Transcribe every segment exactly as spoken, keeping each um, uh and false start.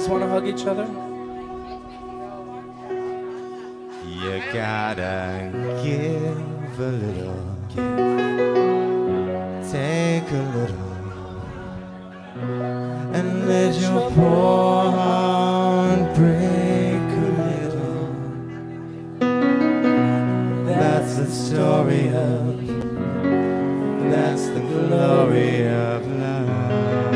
guys want to hug each other? You gotta give a little, take a little, and let your poor heart break a little. That's the story of, that's the glory of love.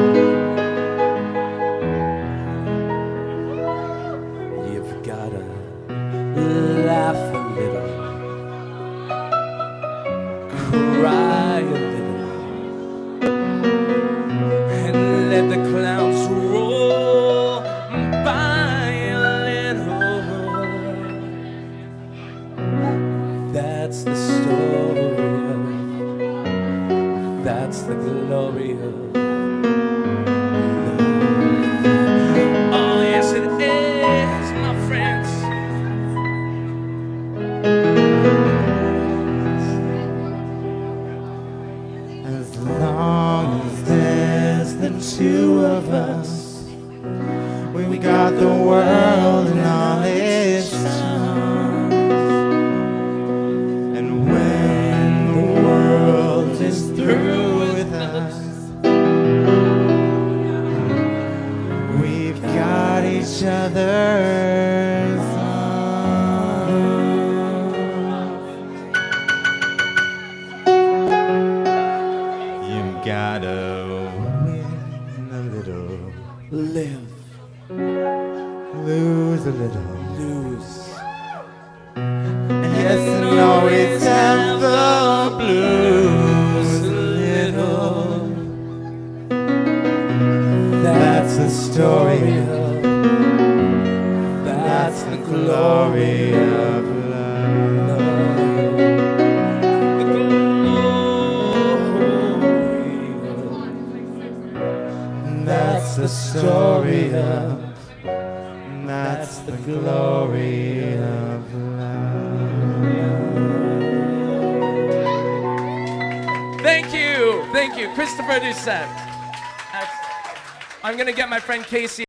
You've gotta laugh a little, cry a little, and let the clouds roll by a little. That's the story of, that's the glory of love. Oh yes it is, my friends. As long as there's the two of us, we got the world and all its charms. And when the world is through with us, we've got each other's arms. You've gotta win a little, Live, lose a little. lose. Yes, and always have the blues a little. That's the story of, that's the glory of love. The glory. That's the story of, that's the glory of love. Thank you, thank you, Christopher Doucette. Excellent. I'm gonna get my friend Casey.